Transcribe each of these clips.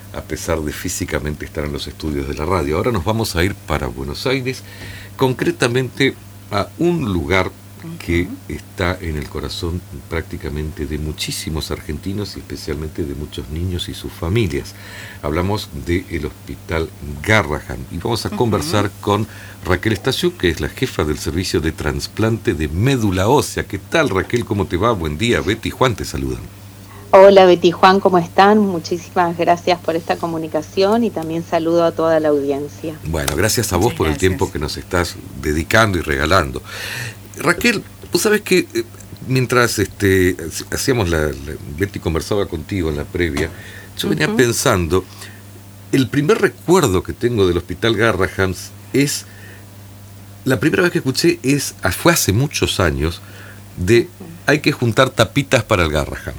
a pesar de físicamente estar en los estudios de la radio. Ahora nos vamos a ir para Buenos Aires, concretamente a un lugar que está en el corazón prácticamente de muchísimos argentinos y especialmente de muchos niños y sus familias. Hablamos del Hospital Garrahan y vamos a conversar con Raquel Estaciú, que es la jefa del servicio de trasplante de médula ósea. ¿Qué tal, Raquel? ¿Cómo te va? Buen día. Betty y Juan te saludan. Hola Betty y Juan, ¿cómo están? Muchísimas gracias por esta comunicación y también saludo a toda la audiencia. Bueno, gracias a vos por el tiempo que nos estás dedicando y regalando. Raquel, vos sabés que mientras hacíamos Betty conversaba contigo en la previa, yo venía pensando, el primer recuerdo que tengo del Hospital Garrahan es, la primera vez que escuché fue hace muchos años, hay que juntar tapitas para el Garrahan.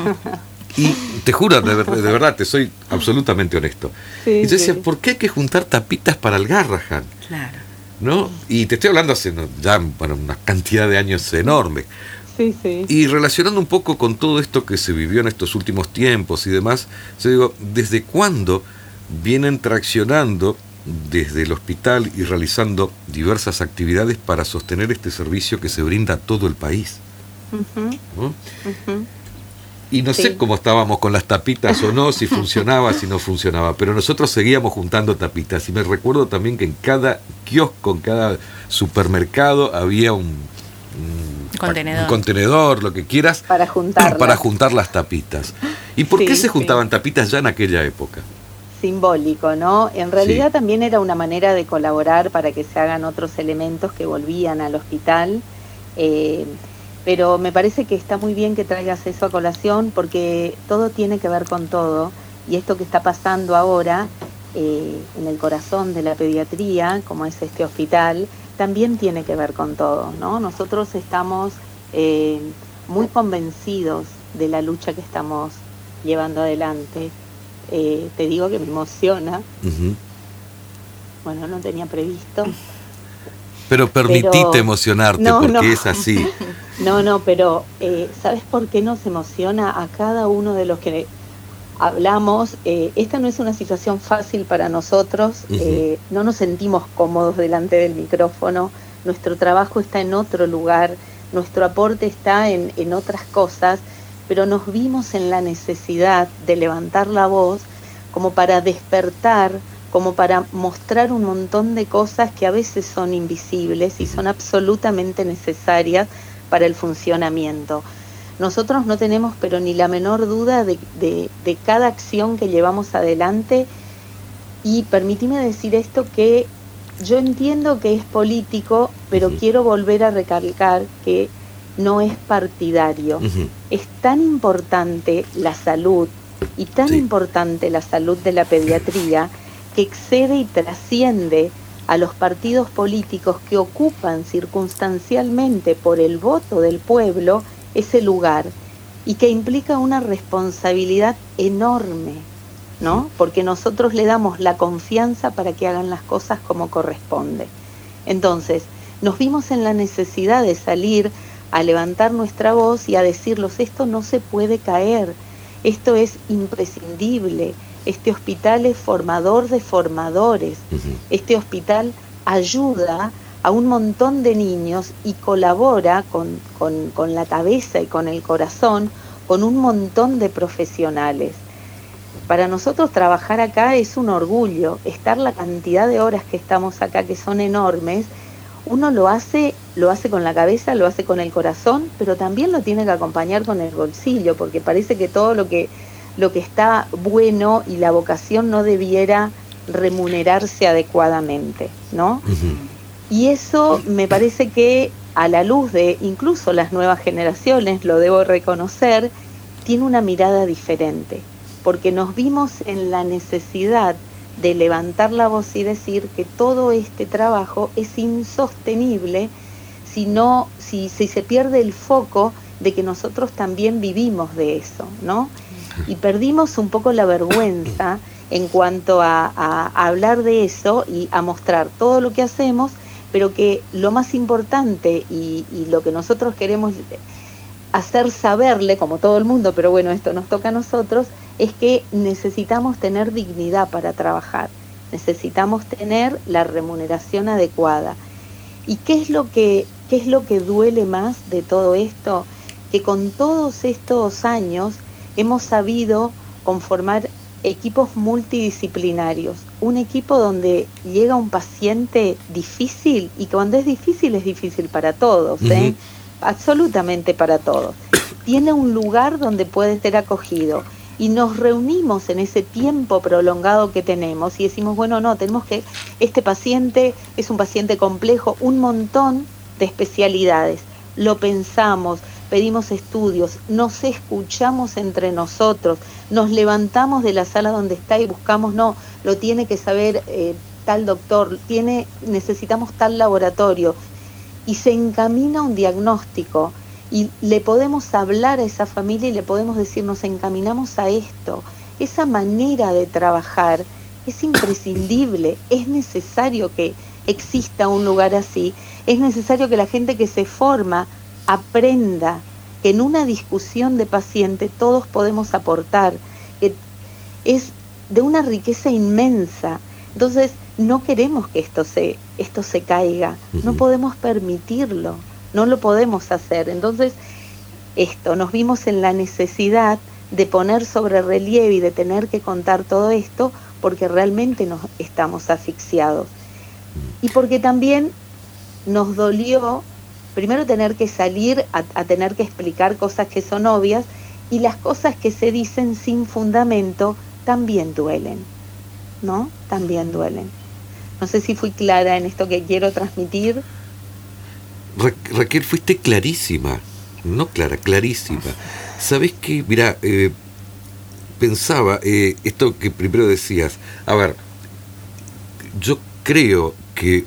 Y te juro, de verdad, te soy absolutamente honesto. Sí, y yo decía, ¿por qué hay que juntar tapitas para el Garrahan? Claro. ¿No? Y te estoy hablando hace una cantidad de años enorme. Sí, sí. Y relacionando un poco con todo esto que se vivió en estos últimos tiempos y demás, yo digo, ¿desde cuándo vienen traccionando desde el hospital y realizando diversas actividades para sostener este servicio que se brinda a todo el país? ¿No? Y no sé cómo estábamos con las tapitas o no, si funcionaba, si no funcionaba, pero nosotros seguíamos juntando tapitas. Y me recuerdo también que en cada kiosco, en cada supermercado había un contenedor, lo que quieras, para juntar las tapitas. ¿Y por qué se juntaban tapitas ya en aquella época? Simbólico, ¿no? En realidad también era una manera de colaborar para que se hagan otros elementos que volvían al hospital. Pero me parece que está muy bien que traigas eso a colación porque todo tiene que ver con todo y esto que está pasando ahora en el corazón de la pediatría, como es este hospital, también tiene que ver con todo, ¿no? Nosotros estamos muy convencidos de la lucha que estamos llevando adelante. Te digo que me emociona. Bueno, no tenía previsto. Pero permitite emocionarte, porque es así. Pero ¿sabes por qué nos emociona a cada uno de los que hablamos? Esta no es una situación fácil para nosotros, no nos sentimos cómodos delante del micrófono, nuestro trabajo está en otro lugar, nuestro aporte está en otras cosas, pero nos vimos en la necesidad de levantar la voz como para despertar, como para mostrar un montón de cosas que a veces son invisibles y son absolutamente necesarias para el funcionamiento. Nosotros no tenemos pero ni la menor duda de cada acción que llevamos adelante y permíteme decir esto que yo entiendo que es político, pero quiero volver a recalcar que no es partidario. Es tan importante la salud y tan importante la salud de la pediatría que excede y trasciende a los partidos políticos que ocupan circunstancialmente por el voto del pueblo ese lugar y que implica una responsabilidad enorme, ¿no? Porque nosotros le damos la confianza para que hagan las cosas como corresponde. Entonces, nos vimos en la necesidad de salir a levantar nuestra voz y a decirlos, esto no se puede caer, esto es imprescindible. Este hospital es formador de formadores. Este hospital ayuda a un montón de niños y colabora con la cabeza y con el corazón con un montón de profesionales. Para nosotros trabajar acá es un orgullo. Estar la cantidad de horas que estamos acá, que son enormes, uno lo hace con la cabeza, lo hace con el corazón, pero también lo tiene que acompañar con el bolsillo, porque parece que todo lo que está bueno y la vocación no debiera remunerarse adecuadamente, ¿no? Y eso me parece que a la luz de incluso las nuevas generaciones, lo debo reconocer, tiene una mirada diferente, porque nos vimos en la necesidad de levantar la voz y decir que todo este trabajo es insostenible si se pierde el foco de que nosotros también vivimos de eso, ¿no? Y perdimos un poco la vergüenza en cuanto a hablar de eso y a mostrar todo lo que hacemos, pero que lo más importante y lo que nosotros queremos hacer saberle, como todo el mundo, pero bueno, esto nos toca a nosotros, es que necesitamos tener dignidad para trabajar, necesitamos tener la remuneración adecuada. ¿Y qué es lo que duele más de todo esto? Que con todos estos años hemos sabido conformar equipos multidisciplinarios, un equipo donde llega un paciente difícil, y cuando es difícil para todos, Uh-huh. Absolutamente para todos. Tiene un lugar donde puede ser acogido, y nos reunimos en ese tiempo prolongado que tenemos y decimos, bueno, no, tenemos que, este paciente es un paciente complejo, un montón de especialidades, lo pensamos, pedimos estudios, nos escuchamos entre nosotros, nos levantamos de la sala donde está y buscamos, no, lo tiene que saber tal doctor, necesitamos tal laboratorio, y se encamina un diagnóstico, y le podemos hablar a esa familia y le podemos decir, nos encaminamos a esto. Esa manera de trabajar es imprescindible, es necesario que exista un lugar así, es necesario que la gente que se forma aprenda que en una discusión de paciente todos podemos aportar, que es de una riqueza inmensa. Entonces no queremos que esto se caiga, no podemos permitirlo, no lo podemos hacer. Entonces nos vimos en la necesidad de poner sobre relieve y de tener que contar todo esto, porque realmente nos estamos asfixiados. Y porque también nos dolió primero tener que salir a tener que explicar cosas que son obvias, y las cosas que se dicen sin fundamento también duelen, ¿no? También duelen. No sé si fui clara en esto que quiero transmitir. Raquel, fuiste clarísima, no clara, clarísima. ¿Sabés qué? Mirá, pensaba, esto que primero decías, a ver, yo creo que,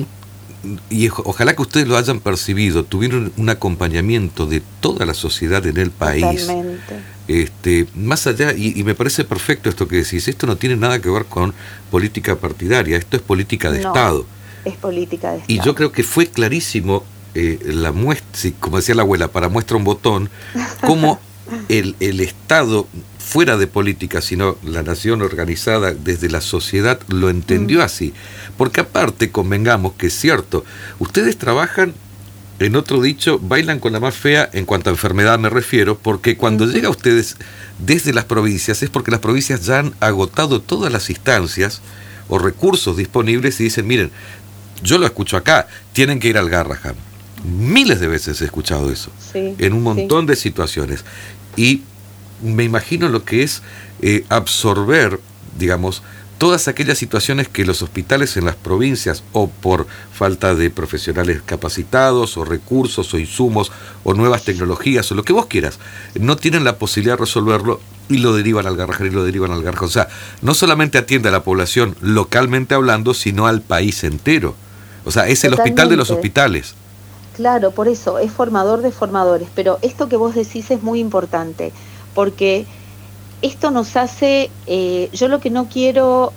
y ojalá que ustedes lo hayan percibido, tuvieron un acompañamiento de toda la sociedad en el país. Totalmente. Más allá, y me parece perfecto esto que decís, esto no tiene nada que ver con política partidaria, esto es política de Estado. Es política de Estado. Y yo creo que fue clarísimo, la muestra, como decía la abuela, para muestra un botón, cómo el Estado, fuera de política, sino la nación organizada desde la sociedad, lo entendió así. Porque aparte, convengamos que es cierto, ustedes trabajan, en otro dicho, bailan con la más fea en cuanto a enfermedad me refiero, porque cuando llega a ustedes desde las provincias, es porque las provincias ya han agotado todas las instancias o recursos disponibles y dicen, miren, yo lo escucho acá, tienen que ir al Garrahan. Miles de veces he escuchado eso, sí, en un montón de situaciones. Y me imagino lo que es absorber, digamos, todas aquellas situaciones que los hospitales en las provincias, o por falta de profesionales capacitados, o recursos, o insumos, o nuevas tecnologías, o lo que vos quieras, no tienen la posibilidad de resolverlo y lo derivan al Garrahan y lo derivan al Garrahan. O sea, no solamente atiende a la población localmente hablando, sino al país entero. O sea, es el hospital de los hospitales. Claro, por eso, es formador de formadores. Pero esto que vos decís es muy importante, porque esto nos hace, yo lo que no quiero,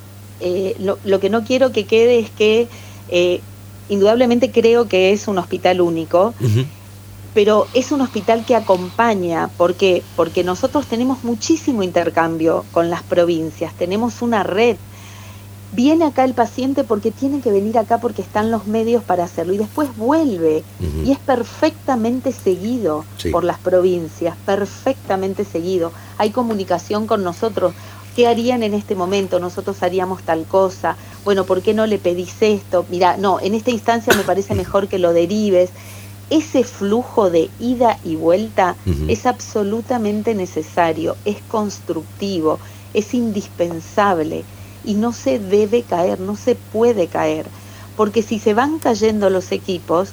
lo que no quiero que quede es que, indudablemente creo que es un hospital único, pero es un hospital que acompaña. ¿Por qué? Porque nosotros tenemos muchísimo intercambio con las provincias, tenemos una red. Viene acá el paciente porque tiene que venir acá porque están los medios para hacerlo, y después vuelve, y es perfectamente seguido por las provincias, perfectamente seguido. Hay comunicación con nosotros. ¿Qué harían en este momento? Nosotros haríamos tal cosa. Bueno, ¿por qué no le pedís esto? Mirá, no, en esta instancia me parece mejor que lo derives. Ese flujo de ida y vuelta es absolutamente necesario, es constructivo, es indispensable. Y no se debe caer, no se puede caer, porque si se van cayendo los equipos,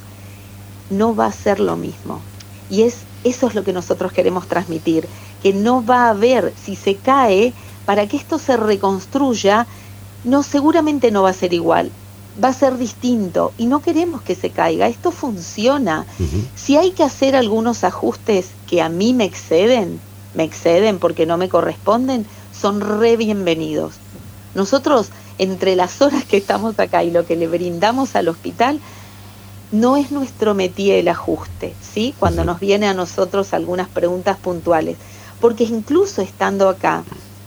no va a ser lo mismo. Y eso es lo que nosotros queremos transmitir, que no va a haber, si se cae, para que esto se reconstruya, seguramente no va a ser igual, va a ser distinto, y no queremos que se caiga, esto funciona. Si hay que hacer algunos ajustes que a mí me exceden porque no me corresponden, son re bienvenidos. Nosotros, entre las horas que estamos acá y lo que le brindamos al hospital, no es nuestro métier el ajuste, ¿sí? Cuando nos viene a nosotros algunas preguntas puntuales, porque incluso estando acá,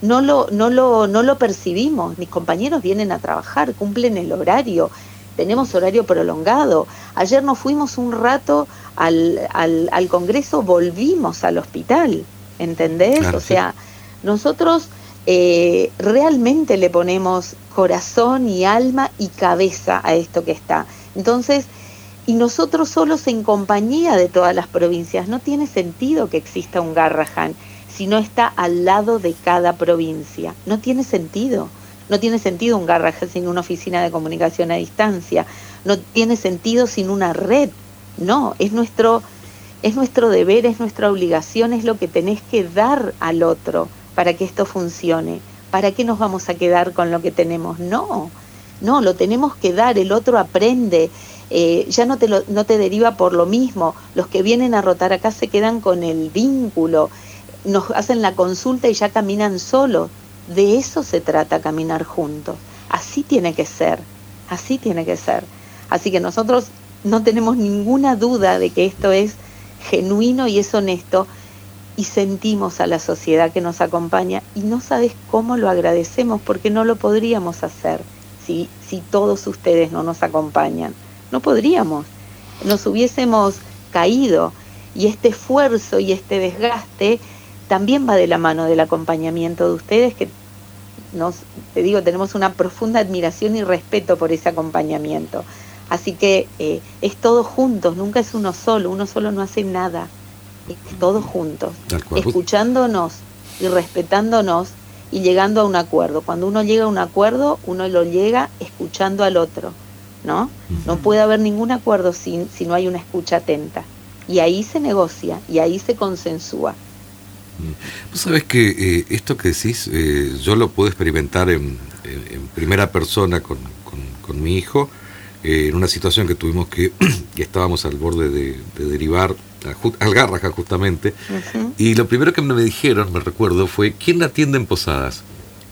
no lo percibimos. Mis compañeros vienen a trabajar, cumplen el horario, tenemos horario prolongado. Ayer nos fuimos un rato al Congreso, volvimos al hospital, ¿entendés? Claro, o sea, nosotros realmente le ponemos corazón y alma y cabeza a esto que está. Entonces, y nosotros solos en compañía de todas las provincias. No tiene sentido que exista un Garrahan si no está al lado de cada provincia. No tiene sentido. No tiene sentido un Garrahan sin una oficina de comunicación a distancia. No tiene sentido sin una red. No, es nuestro deber, es nuestra obligación, es lo que tenés que dar al otro para que esto funcione. ¿Para qué nos vamos a quedar con lo que tenemos? No, lo tenemos que dar, el otro aprende. Ya no te deriva por lo mismo. Los que vienen a rotar acá se quedan con el vínculo, nos hacen la consulta y ya caminan solos. De eso se trata, caminar juntos. Así tiene que ser, así tiene que ser. Así que nosotros no tenemos ninguna duda de que esto es genuino y es honesto, y sentimos a la sociedad que nos acompaña, y no sabes cómo lo agradecemos, porque no lo podríamos hacer si todos ustedes no nos acompañan. No podríamos, nos hubiésemos caído, y este esfuerzo y este desgaste también va de la mano del acompañamiento de ustedes, que tenemos una profunda admiración y respeto por ese acompañamiento. Así que es todos juntos, nunca es uno solo no hace nada, es todos juntos, escuchándonos y respetándonos y llegando a un acuerdo. Cuando uno llega a un acuerdo, uno lo llega escuchando al otro, ¿no? No puede haber ningún acuerdo si no hay una escucha atenta. Y ahí se negocia, y ahí se consensúa. Vos sabés que esto que decís, yo lo puedo experimentar en primera persona con mi hijo, en una situación que tuvimos que estábamos al borde de derivar al Garrahan justamente, y lo primero que me dijeron, me recuerdo, fue: ¿quién la atiende en Posadas?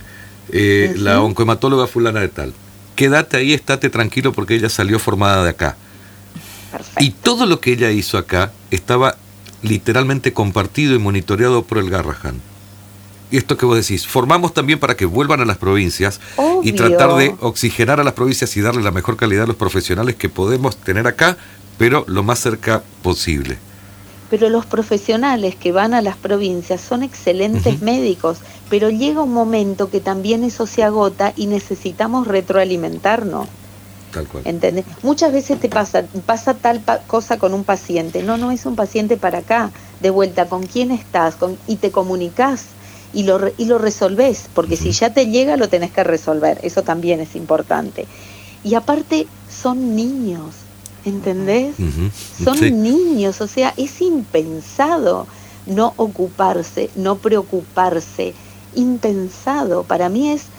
La oncohematóloga fulana de tal. Quédate ahí, estate tranquilo, porque ella salió formada de acá. Perfecto. Y todo lo que ella hizo acá estaba literalmente compartido y monitoreado por el Garrahan. Y esto que vos decís, formamos también para que vuelvan a las provincias. Obvio. Y tratar de oxigenar a las provincias y darle la mejor calidad a los profesionales que podemos tener acá, pero lo más cerca posible. Pero los profesionales que van a las provincias son excelentes médicos, pero llega un momento que también eso se agota y necesitamos retroalimentarnos. Tal cual. ¿Entendés? Muchas veces te pasa tal cosa con un paciente. No es un paciente para acá. De vuelta, ¿con quién estás? Y te comunicás y lo resolvés, porque si ya te llega lo tenés que resolver. Eso también es importante. Y aparte son niños, ¿entendés? Son niños, o sea, es impensado no ocuparse, no preocuparse. Impensado. Para mí es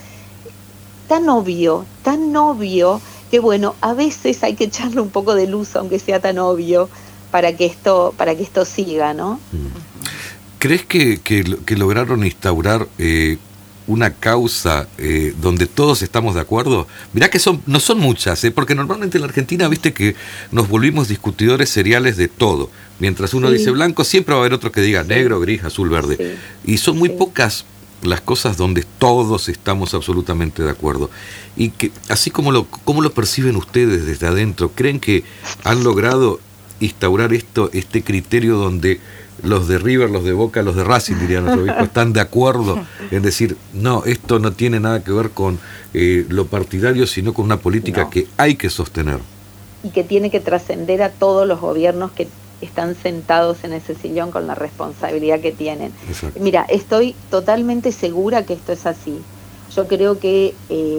tan obvio, que bueno, a veces hay que echarle un poco de luz, aunque sea tan obvio, para que esto siga, ¿no? ¿Crees que lograron instaurar una causa donde todos estamos de acuerdo? Mirá que no son muchas, porque normalmente en la Argentina, viste que nos volvimos discutidores seriales de todo. Mientras uno dice blanco, siempre va a haber otro que diga negro, gris, azul, verde. Y son muy pocas las cosas donde todos estamos absolutamente de acuerdo. Y que así como lo perciben ustedes desde adentro, ¿creen que han logrado instaurar este criterio donde los de River, los de Boca, los de Racing, diría nuestro obispo, están de acuerdo en decir: no, esto no tiene nada que ver con lo partidario, sino con una política que hay que sostener? Y que tiene que trascender a todos los gobiernos que están sentados en ese sillón con la responsabilidad que tienen. Exacto. Mira, estoy totalmente segura que esto es así. Yo creo que,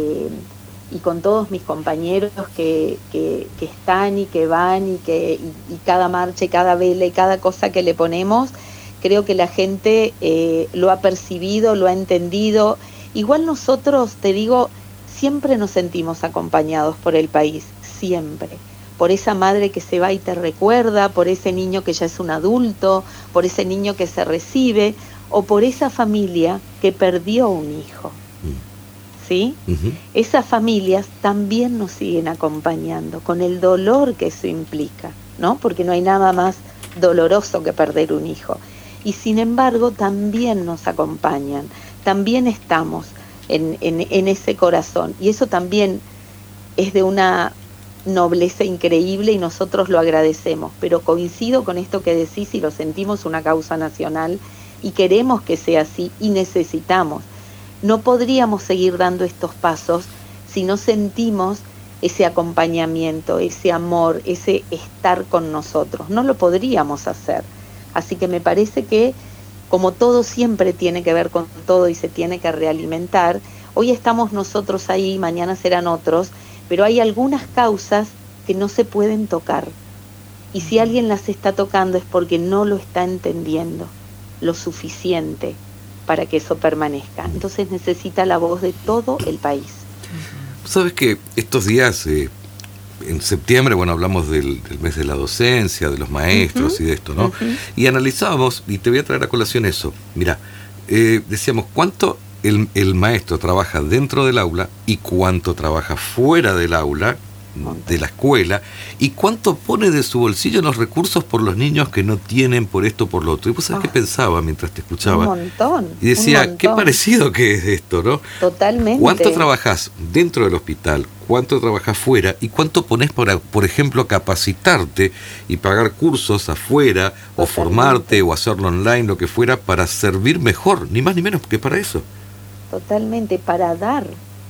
y con todos mis compañeros que están y que van y cada marcha y cada vela y cada cosa que le ponemos, creo que la gente lo ha percibido, lo ha entendido. Igual nosotros, te digo, siempre nos sentimos acompañados por el país, siempre. Por esa madre que se va y te recuerda, por ese niño que ya es un adulto, por ese niño que se recibe, o por esa familia que perdió un hijo. ¿Sí? Esas familias también nos siguen acompañando, con el dolor que eso implica, ¿no? Porque no hay nada más doloroso que perder un hijo. Y sin embargo también nos acompañan, también estamos en ese corazón, y eso también es de una nobleza increíble y nosotros lo agradecemos, pero coincido con esto que decís y lo sentimos una causa nacional y queremos que sea así y necesitamos. No podríamos seguir dando estos pasos si no sentimos ese acompañamiento, ese amor, ese estar con nosotros. No lo podríamos hacer. Así que me parece que, como todo siempre tiene que ver con todo y se tiene que realimentar, hoy estamos nosotros ahí, mañana serán otros, pero hay algunas causas que no se pueden tocar. Y si alguien las está tocando es porque no lo está entendiendo lo suficiente para que eso permanezca. Entonces necesita la voz de todo el país. Sabes que estos días, en septiembre, bueno, hablamos del mes de la docencia, de los maestros y de esto, ¿no? Y analizábamos, y te voy a traer a colación eso. Mira, decíamos, ¿cuánto el maestro trabaja dentro del aula y cuánto trabaja fuera del aula, de la escuela, y cuánto pone de su bolsillo en los recursos por los niños que no tienen, por esto, por lo otro? Y vos sabés qué pensaba mientras te escuchaba. Un montón. Y decía, qué parecido que es esto, ¿no? Totalmente. ¿Cuánto trabajás dentro del hospital? ¿Cuánto trabajás fuera? ¿Y cuánto ponés para, por ejemplo, capacitarte y pagar cursos afuera, o formarte, o hacerlo online, lo que fuera, para servir mejor? Ni más ni menos que para eso. Totalmente, para dar,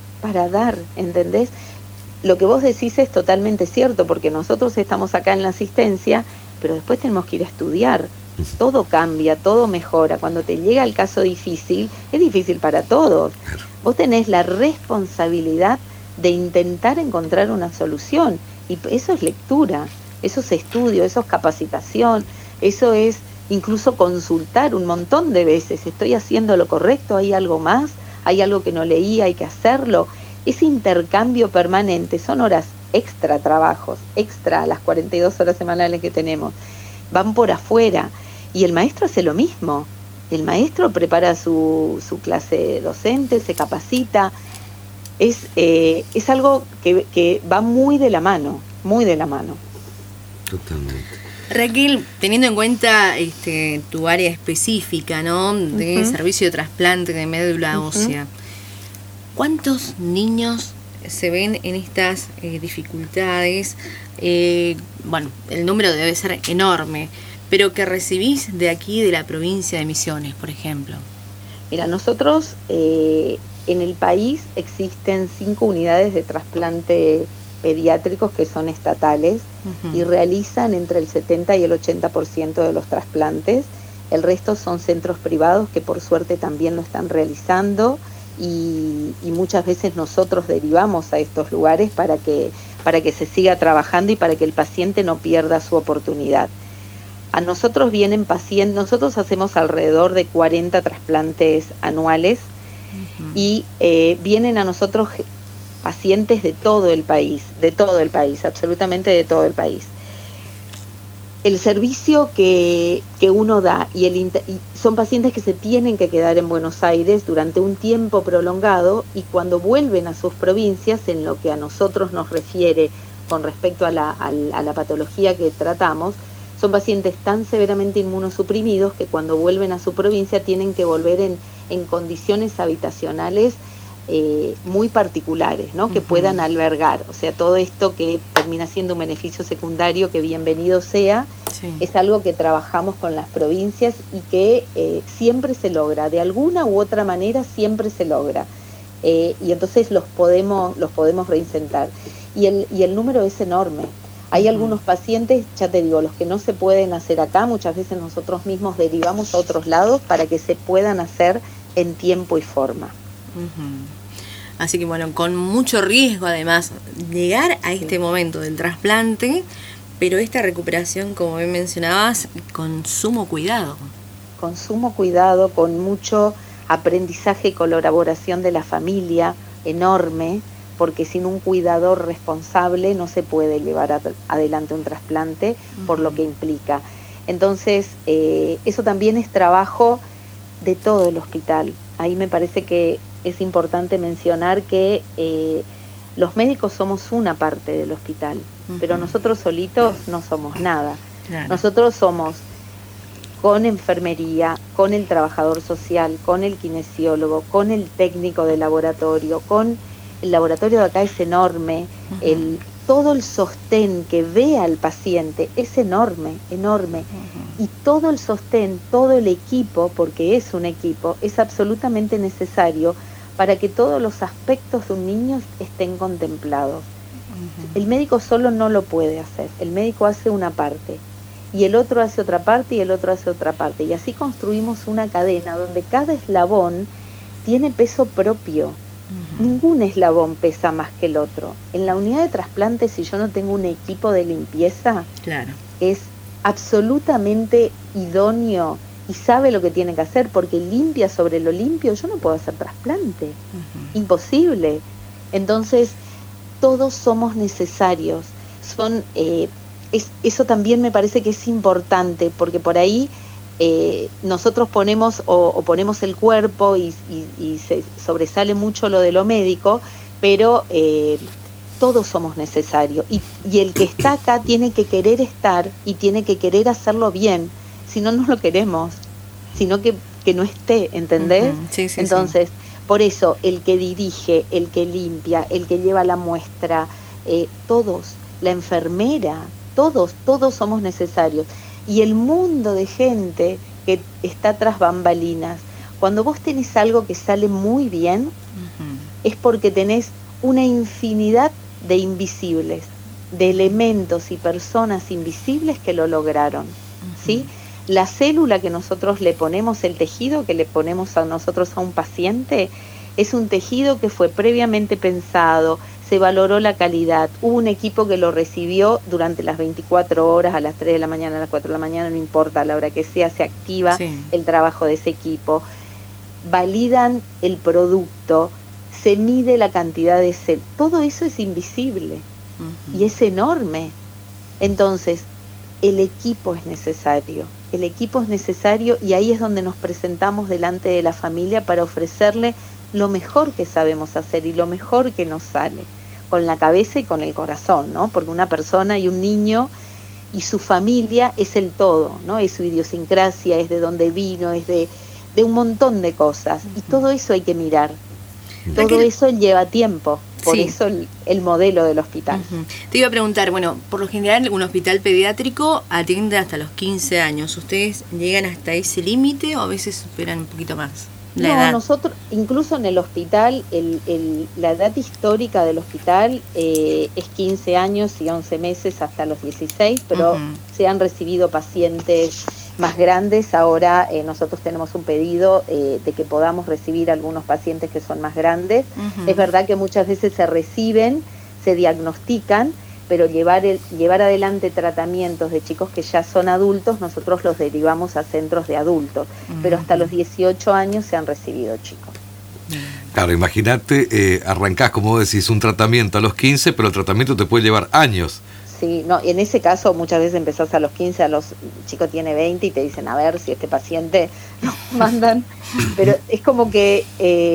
¿entendés? Lo que vos decís es totalmente cierto, porque nosotros estamos acá en la asistencia, pero después tenemos que ir a estudiar. Todo cambia, todo mejora. Cuando te llega el caso difícil, es difícil para todos. Claro. Vos tenés la responsabilidad de intentar encontrar una solución, y eso es lectura, eso es estudio, eso es capacitación, eso es incluso consultar un montón de veces. ¿Estoy haciendo lo correcto? ¿Hay algo más? ¿Hay algo que no leí? ¿Hay que hacerlo? Ese intercambio permanente, son horas extra, trabajos extra, las 42 horas semanales que tenemos, van por afuera, y el maestro hace lo mismo. El maestro prepara su clase docente, se capacita. Es algo que va muy de la mano, muy de la mano. Totalmente. Raquel, teniendo en cuenta tu área específica, ¿no?, de servicio de trasplante de médula ósea, ¿cuántos niños se ven en estas dificultades? Bueno, el número debe ser enorme, pero que recibís de aquí, de la provincia de Misiones, por ejemplo. Mira, nosotros en el país existen 5 unidades de trasplante pediátricos que son estatales y realizan entre el 70 y el 80% de los trasplantes. El resto son centros privados que por suerte también lo están realizando, y muchas veces nosotros derivamos a estos lugares para que se siga trabajando y para que el paciente no pierda su oportunidad. A nosotros vienen pacientes, nosotros hacemos alrededor de 40 trasplantes anuales y vienen a nosotros pacientes de todo el país, absolutamente de todo el país. El servicio que uno da y son pacientes que se tienen que quedar en Buenos Aires durante un tiempo prolongado, y cuando vuelven a sus provincias, en lo que a nosotros nos refiere con respecto a la patología que tratamos, son pacientes tan severamente inmunosuprimidos que cuando vuelven a su provincia tienen que volver en condiciones habitacionales muy particulares, ¿no? Que puedan albergar, o sea, todo esto que termina siendo un beneficio secundario, que bienvenido sea, es algo que trabajamos con las provincias y que siempre se logra, de alguna u otra manera siempre se logra, y entonces los podemos reinsertar, y el número es enorme. Hay algunos pacientes, ya te digo, los que no se pueden hacer acá, muchas veces nosotros mismos derivamos a otros lados para que se puedan hacer en tiempo y forma. Así que bueno, con mucho riesgo además llegar a este momento del trasplante, pero esta recuperación, como bien mencionabas, con sumo cuidado. Con sumo cuidado, con mucho aprendizaje y colaboración de la familia enorme, porque sin un cuidador responsable no se puede llevar adelante un trasplante, por lo que implica. Entonces, eso también es trabajo de todo el hospital. Ahí me parece que es importante mencionar que los médicos somos una parte del hospital, pero nosotros solitos no somos nada. Claro. Nosotros somos con enfermería, con el trabajador social, con el kinesiólogo, con el técnico de laboratorio, con el laboratorio de acá es enorme, todo el sostén que ve al paciente es enorme, enorme, y todo el sostén, todo el equipo, porque es un equipo, es absolutamente necesario para que todos los aspectos de un niño estén contemplados. El médico solo no lo puede hacer, el médico hace una parte, y el otro hace otra parte, y el otro hace otra parte, y así construimos una cadena donde cada eslabón tiene peso propio. Ningún eslabón pesa más que el otro. En la unidad de trasplante, si yo no tengo un equipo de limpieza, claro, es absolutamente idóneo y sabe lo que tiene que hacer, porque limpia sobre lo limpio, yo no puedo hacer trasplante. Imposible. Entonces, todos somos necesarios. Eso también me parece que es importante, porque por ahí nosotros ponemos ponemos el cuerpo y se sobresale mucho lo de lo médico, pero todos somos necesarios, y el que está acá tiene que querer estar y tiene que querer hacerlo bien, si no, no lo queremos, sino que no esté, ¿entendés? Sí, sí, entonces, por eso el que dirige, el que limpia, el que lleva la muestra, todos, la enfermera, todos somos necesarios. Y el mundo de gente que está tras bambalinas, cuando vos tenés algo que sale muy bien, es porque tenés una infinidad de invisibles, de elementos y personas invisibles que lo lograron, ¿sí? La célula que nosotros le ponemos, el tejido que le ponemos a nosotros a un paciente, es un tejido que fue previamente pensado, se valoró la calidad, hubo un equipo que lo recibió durante las 24 horas, a las 3 de la mañana, a las 4 de la mañana, no importa, a la hora que sea, se activa el trabajo de ese equipo, validan el producto, se mide la cantidad de todo eso es invisible y es enorme. Entonces, el equipo es necesario y ahí es donde nos presentamos delante de la familia para ofrecerle lo mejor que sabemos hacer y lo mejor que nos sale, con la cabeza y con el corazón, ¿no? Porque una persona y un niño y su familia es el todo, ¿no? Es su idiosincrasia, es de dónde vino, es de un montón de cosas, y todo eso hay que mirar. Todo eso lleva tiempo, por eso el modelo del hospital. Te iba a preguntar, bueno, por lo general un hospital pediátrico atiende hasta los 15 años. ¿Ustedes llegan hasta ese límite o a veces superan un poquito más la edad? Nosotros, incluso en el hospital, la edad histórica del hospital es 15 años y 11 meses hasta los 16, pero se han recibido pacientes más grandes. Ahora nosotros tenemos un pedido de que podamos recibir algunos pacientes que son más grandes. Es verdad que muchas veces se reciben, se diagnostican, pero llevar adelante tratamientos de chicos que ya son adultos, nosotros los derivamos a centros de adultos, pero hasta los 18 años se han recibido chicos. Claro, imagínate, arrancás, como vos decís, un tratamiento a los 15, pero el tratamiento te puede llevar años. Sí, no, en ese caso muchas veces empezás a los 15, el chico tiene 20 y te dicen, a ver si este paciente nos mandan, pero es como que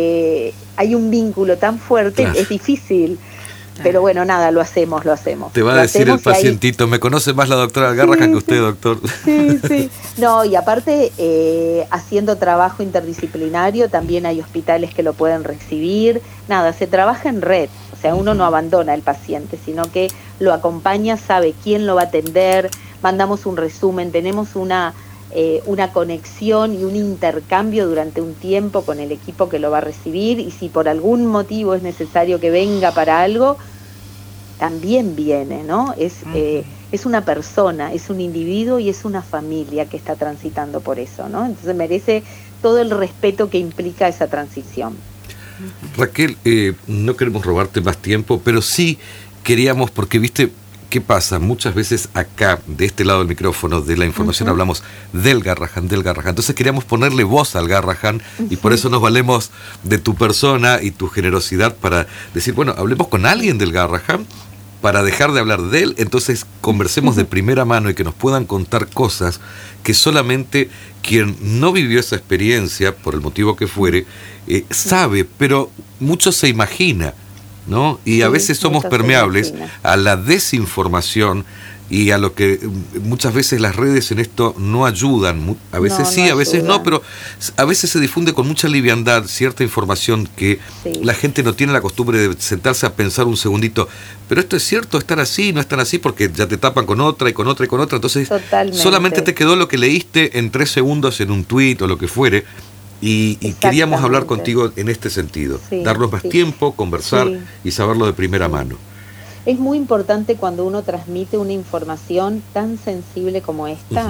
hay un vínculo tan fuerte, claro. Es difícil, pero bueno, nada, lo hacemos. Te va a decir el pacientito, me conoce más la doctora Garrahan que usted, doctor. Sí. No, y aparte, haciendo trabajo interdisciplinario, también hay hospitales que lo pueden recibir, nada, se trabaja en red. O sea, uno no abandona al paciente, sino que lo acompaña, sabe quién lo va a atender, mandamos un resumen, tenemos una conexión y un intercambio durante un tiempo con el equipo que lo va a recibir, y si por algún motivo es necesario que venga para algo, también viene, ¿no? Es una persona, es un individuo y es una familia que está transitando por eso, ¿no? Entonces merece todo el respeto que implica esa transición. Raquel, no queremos robarte más tiempo, pero sí queríamos, porque viste, ¿qué pasa? Muchas veces acá, de este lado del micrófono, de la información, hablamos del Garrahan. Entonces queríamos ponerle voz al Garrahan, y por eso nos valemos de tu persona y tu generosidad para decir, bueno, hablemos con alguien del Garrahan, para dejar de hablar de él, entonces conversemos de primera mano y que nos puedan contar cosas que solamente quien no vivió esa experiencia, por el motivo que fuere, sabe, pero mucho se imagina, ¿no? Y a veces somos permeables a la desinformación y a lo que muchas veces las redes en esto no ayudan, a veces no, sí, a veces no, pero a veces se difunde con mucha liviandad cierta información que la gente no tiene la costumbre de sentarse a pensar un segundito, pero esto es cierto, están así, no están así, porque ya te tapan con otra y con otra y con otra, entonces solamente te quedó lo que leíste en 3 segundos en un tuit o lo que fuere, y queríamos hablar contigo en este sentido, darnos más tiempo, conversar y saberlo de primera mano. Es muy importante cuando uno transmite una información tan sensible como esta,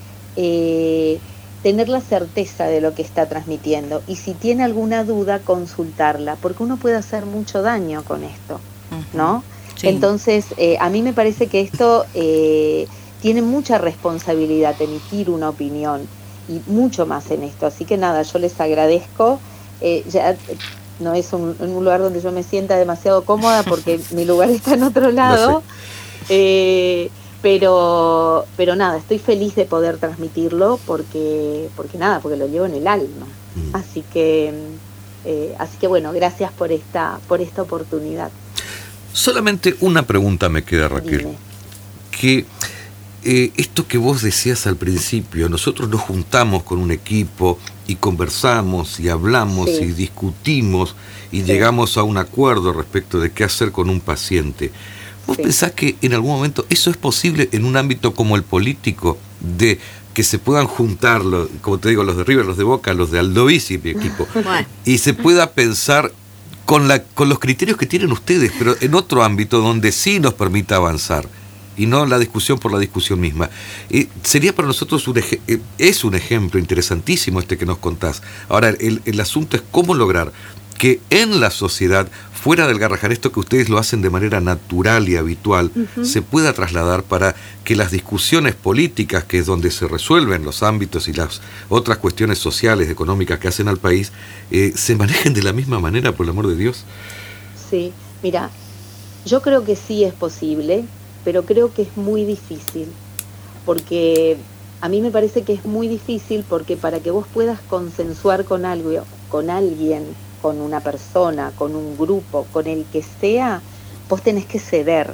tener la certeza de lo que está transmitiendo. Y si tiene alguna duda, consultarla, porque uno puede hacer mucho daño con esto, ¿no? Sí. Entonces, a mí me parece que esto tiene mucha responsabilidad emitir una opinión, y mucho más en esto. Así que nada, yo les agradezco. Ya no es un lugar donde yo me sienta demasiado cómoda porque mi lugar está en otro lado, pero nada, estoy feliz de poder transmitirlo porque lo llevo en el alma. Así que bueno, gracias por esta oportunidad. Solamente una pregunta me queda, Raquel. Dime. Que esto que vos decías al principio, nosotros nos juntamos con un equipo y conversamos y hablamos y discutimos y llegamos a un acuerdo respecto de qué hacer con un paciente. ¿Vos pensás que en algún momento eso es posible en un ámbito como el político, de que se puedan juntar, como te digo, los de River, los de Boca, los de Aldovici, mi equipo, y se pueda pensar con los criterios que tienen ustedes, pero en otro ámbito donde sí nos permita avanzar? Y no la discusión por la discusión misma. Sería para nosotros es un ejemplo interesantísimo este que nos contás. Ahora, el asunto es cómo lograr que en la sociedad, fuera del Garrahan, esto que ustedes lo hacen de manera natural y habitual, se pueda trasladar para que las discusiones políticas, que es donde se resuelven los ámbitos y las otras cuestiones sociales, económicas que hacen al país, se manejen de la misma manera, por el amor de Dios. Sí, mira, yo creo que sí es posible, pero creo que es muy difícil, porque a mí me parece que es muy difícil, porque para que vos puedas consensuar con algo, con alguien, con una persona, con un grupo, con el que sea, vos tenés que ceder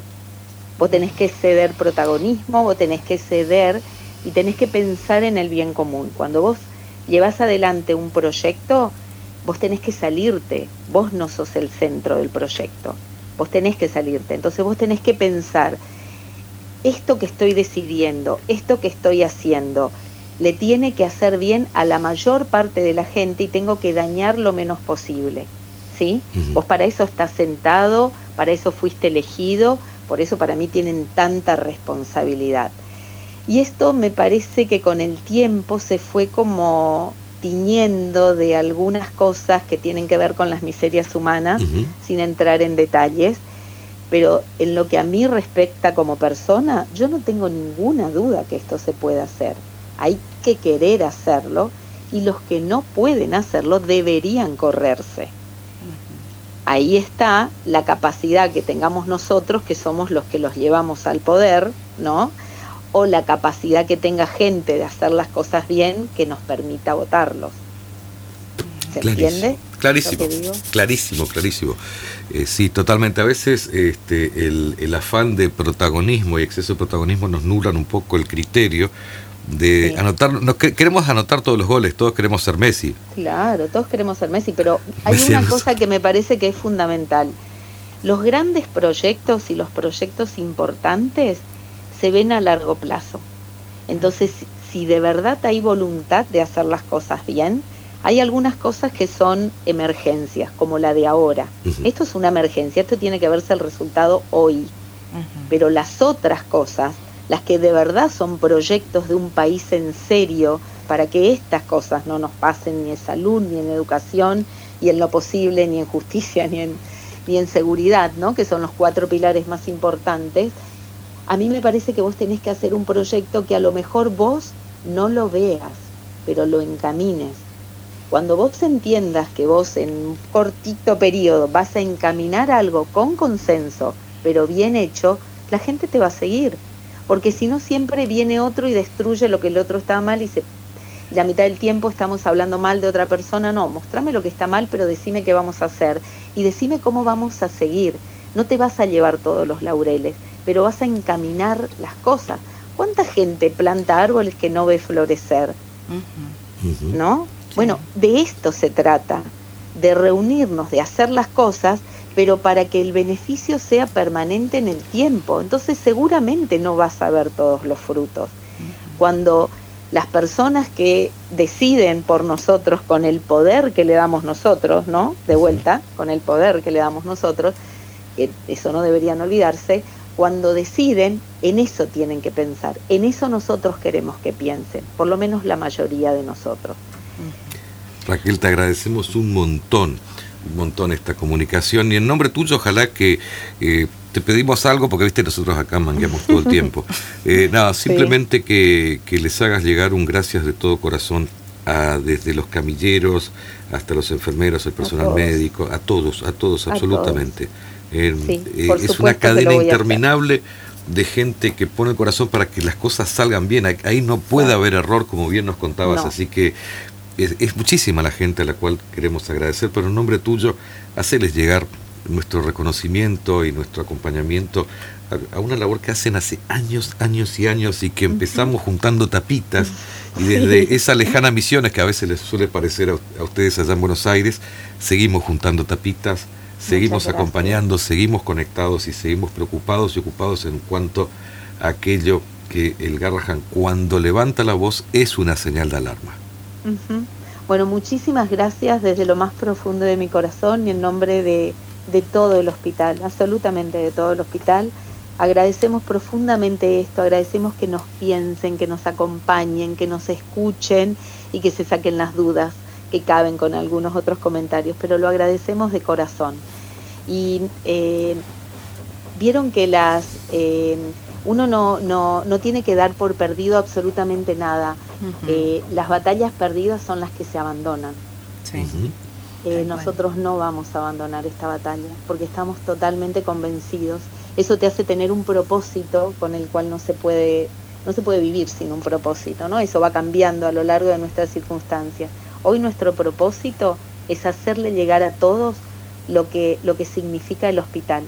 protagonismo, vos tenés que ceder y tenés que pensar en el bien común. Cuando vos llevas adelante un proyecto, vos tenés que salirte, vos no sos el centro del proyecto, vos tenés que salirte, entonces vos tenés que pensar, esto que estoy decidiendo, esto que estoy haciendo, le tiene que hacer bien a la mayor parte de la gente y tengo que dañar lo menos posible, ¿sí? Vos para eso estás sentado, para eso fuiste elegido, por eso para mí tienen tanta responsabilidad. Y esto me parece que con el tiempo se fue como tiñendo de algunas cosas que tienen que ver con las miserias humanas, sin entrar en detalles. Pero en lo que a mí respecta como persona, yo no tengo ninguna duda que esto se puede hacer. Hay que querer hacerlo y los que no pueden hacerlo deberían correrse. Ahí está la capacidad que tengamos nosotros, que somos los que los llevamos al poder, ¿no? O la capacidad que tenga gente de hacer las cosas bien que nos permita votarlos. ¿Se entiende? Clarísimo. Sí, totalmente. A veces el afán de protagonismo y exceso de protagonismo nos nublan un poco el criterio de anotar. Queremos anotar todos los goles, todos queremos ser Messi. Claro, todos queremos ser Messi, pero hay una cosa que me parece que es fundamental. Los grandes proyectos y los proyectos importantes se ven a largo plazo. Entonces, si de verdad hay voluntad de hacer las cosas bien, hay algunas cosas que son emergencias, como la de ahora. Esto es una emergencia, esto tiene que verse el resultado hoy. Pero las otras cosas, las que de verdad son proyectos de un país en serio, para que estas cosas no nos pasen ni en salud, ni en educación, y en lo posible, ni en justicia, ni en seguridad, ¿no? Que son los 4 pilares más importantes. A mí me parece que vos tenés que hacer un proyecto que a lo mejor vos no lo veas, pero lo encamines. Cuando vos entiendas que vos en un cortito periodo vas a encaminar algo con consenso, pero bien hecho, la gente te va a seguir. Porque si no, siempre viene otro y destruye lo que el otro está mal y la mitad del tiempo estamos hablando mal de otra persona. No, mostrame lo que está mal, pero decime qué vamos a hacer y decime cómo vamos a seguir. No te vas a llevar todos los laureles, pero vas a encaminar las cosas. ¿Cuánta gente planta árboles que no ve florecer? ¿No? Sí. Bueno, de esto se trata, de reunirnos, de hacer las cosas, pero para que el beneficio sea permanente en el tiempo. Entonces seguramente no vas a ver todos los frutos. Cuando las personas que deciden por nosotros con el poder que le damos nosotros, ¿no? De vuelta, con el poder que le damos nosotros, que eso no deberían olvidarse, cuando deciden, en eso tienen que pensar, en eso nosotros queremos que piensen, por lo menos la mayoría de nosotros. Raquel, te agradecemos un montón esta comunicación, y en nombre tuyo ojalá que te pedimos algo, porque viste nosotros acá mangueamos todo el tiempo, simplemente sí. que les hagas llegar un gracias de todo corazón desde los camilleros hasta los enfermeros, el personal médico, a todos absolutamente. Sí, es una cadena interminable de gente que pone el corazón para que las cosas salgan bien. Ahí no puede haber error, como bien nos contabas, así que es muchísima la gente a la cual queremos agradecer, pero en nombre tuyo, hacerles llegar nuestro reconocimiento y nuestro acompañamiento a una labor que hacen hace años y años, y que empezamos juntando tapitas, y desde esa lejana Misiones, que a veces les suele parecer a ustedes allá en Buenos Aires, seguimos juntando tapitas, seguimos acompañando, seguimos conectados y seguimos preocupados y ocupados en cuanto a aquello que el Garrahan, cuando levanta la voz, es una señal de alarma. Bueno, muchísimas gracias desde lo más profundo de mi corazón y en nombre de todo el hospital, absolutamente de todo el hospital. Agradecemos profundamente esto, agradecemos que nos piensen, que nos acompañen, que nos escuchen y que se saquen las dudas que caben con algunos otros comentarios, pero lo agradecemos de corazón. Y vieron que uno no tiene que dar por perdido absolutamente nada. Las batallas perdidas son las que se abandonan. Sí. Nosotros no vamos a abandonar esta batalla porque estamos totalmente convencidos. Eso te hace tener un propósito con el cual no se puede vivir sin un propósito, ¿no? Eso va cambiando a lo largo de nuestras circunstancias. Hoy nuestro propósito es hacerle llegar a todos lo que significa el hospital.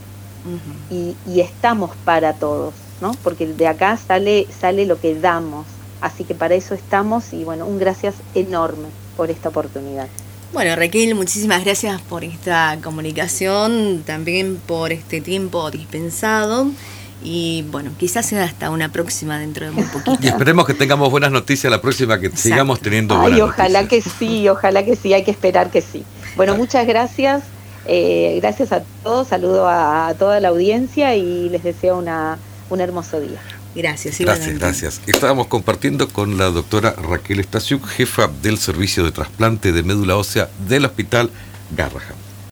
Y estamos para todos, ¿no? Porque de acá sale lo que damos. Así que para eso estamos, y bueno, un gracias enorme por esta oportunidad. Bueno, Raquel, muchísimas gracias por esta comunicación, también por este tiempo dispensado. Y bueno, quizás sea hasta una próxima dentro de muy poquito. Y esperemos que tengamos buenas noticias la próxima, que sigamos teniendo buenas noticias. Ojalá que sí, hay que esperar que sí. Bueno, muchas gracias, gracias a todos, saludo a toda la audiencia y les deseo un hermoso día. Gracias. Estábamos compartiendo con la doctora Raquel Stasiuk, jefa del Servicio de Trasplante de Médula Ósea del Hospital Garrahan.